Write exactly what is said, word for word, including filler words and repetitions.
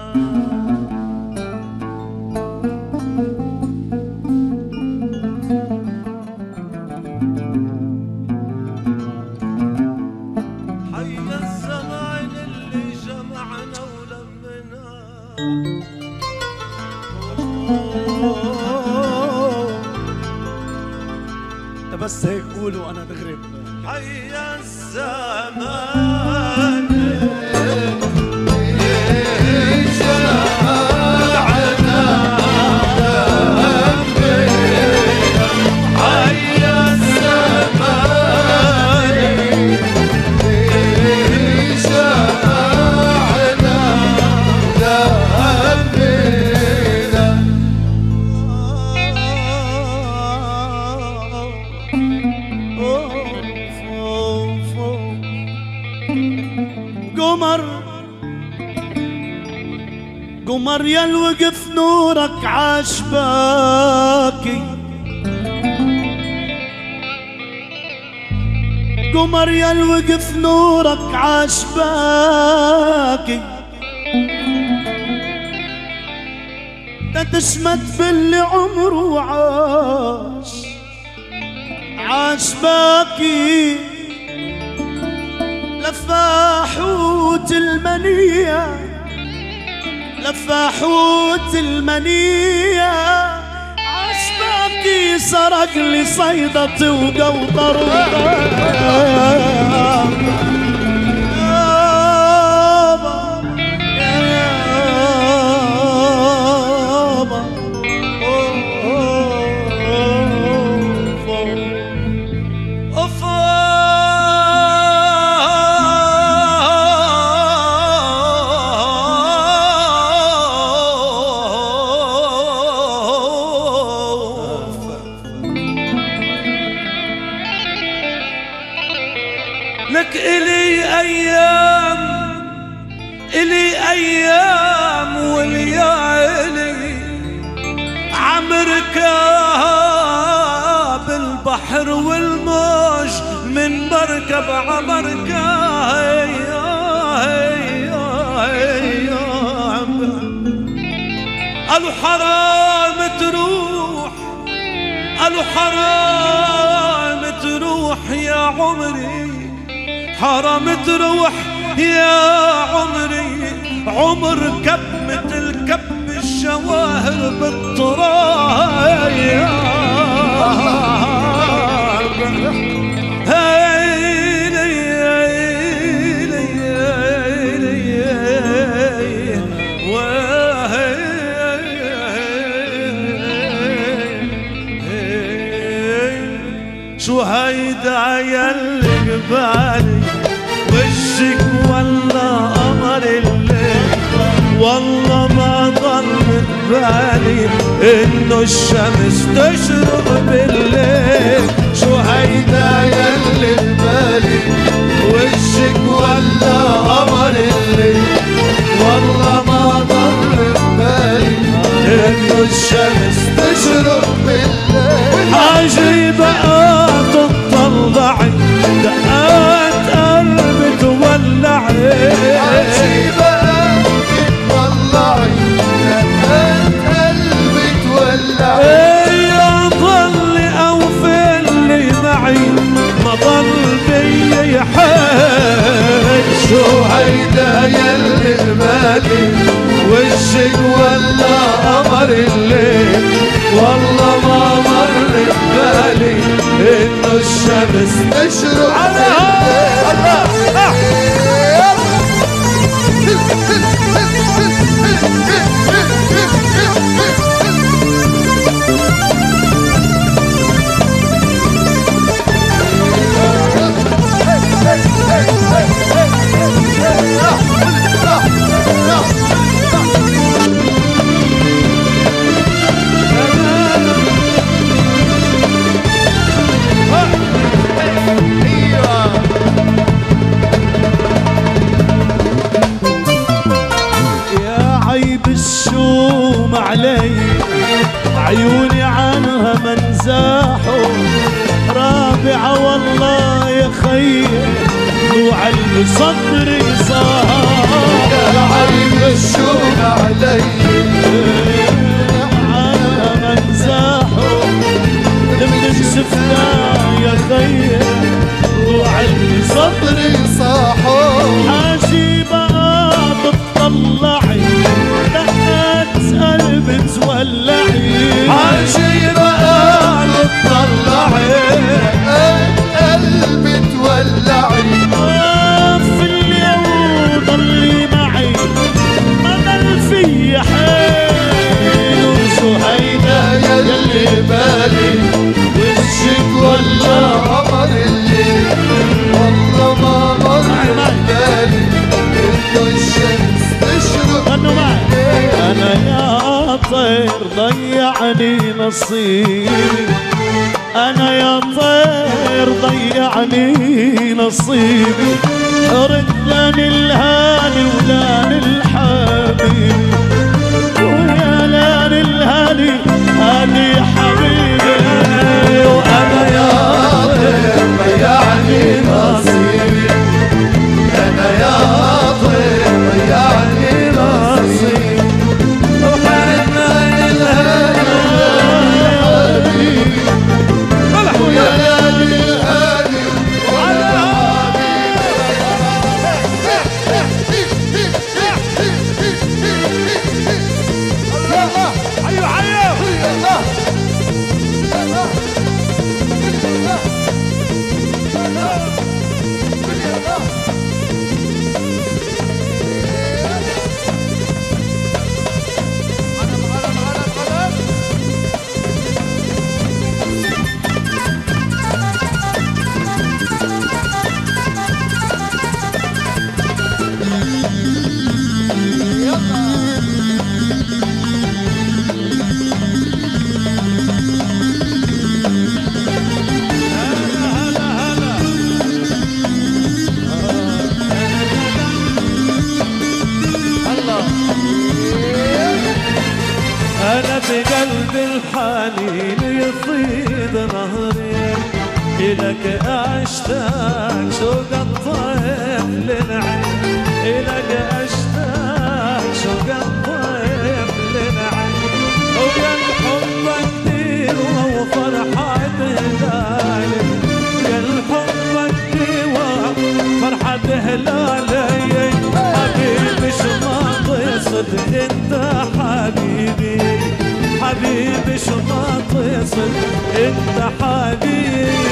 بس هيك قولوا انا بغرب. حيا الزمان قمر قمر يا الوقف نورك عاشباكي، قمر يا الوقف نورك عاشباكي، تشمت باللي عمره عاش عاشباكي، لفاحوت المنية لفاحوت المنية عاشباكي، سرق لي صيدتي وقوطر لك إلي أيام إلي أيام وليالي عمركاب البحر والموج من مركب عمركاب، قالوا حرام تروح قالوا حرام تروح يا عمري، حرام تروح يا عمري، عمر كب مثل كب الشواهر بالتراب. شو هيدا يلي قبالي وشك ولا قمر الليل، والله ما ضل ببالي انه الشمس تشرق بالليل. شو هيدا يلي ببالي وشك ولا قمر الليل، والله ما ضل ببالي انه الشمس تشرق بالليل. حاجري بقى تطلعي دقات قلبي تولعي، حاجري بقى تطلعي دقات قلبي تولعي، يا ضلي او في اللي معي ما ضل بي حال. شو هيدا يلي ببالي وشك ولا قمر الليل، والله ما مر ببالي انه الشمس تشرق على علي عيوني عنها منزاحوا، رابعة والله يا خي ضوع اللي صدري صار. يا عيب الشوق ضيعني نصيبي، أنا يا طير ضيعني نصيبي، رد لان الهاني ولان الحبيب، ويا لان الهاني هاني حبيبي، وأنا يا طير ضيعني نصيبي، أنا يا طير ضيعني نصيبي، وحرد لان الهاني ويا لان الهاني أنا بقلبي الحنين يفيض نهري، إلك أشتاق شوق الطيف للعين، إلك أشتاق شوق الطيف للعين، وقال حبك ديوة وفرحة هلالي، قال حبك ديوة فرحة هلالي، حبيبي شماطي صدق انت حبيبي، حبيبي شماطي صدق انت حبيبي.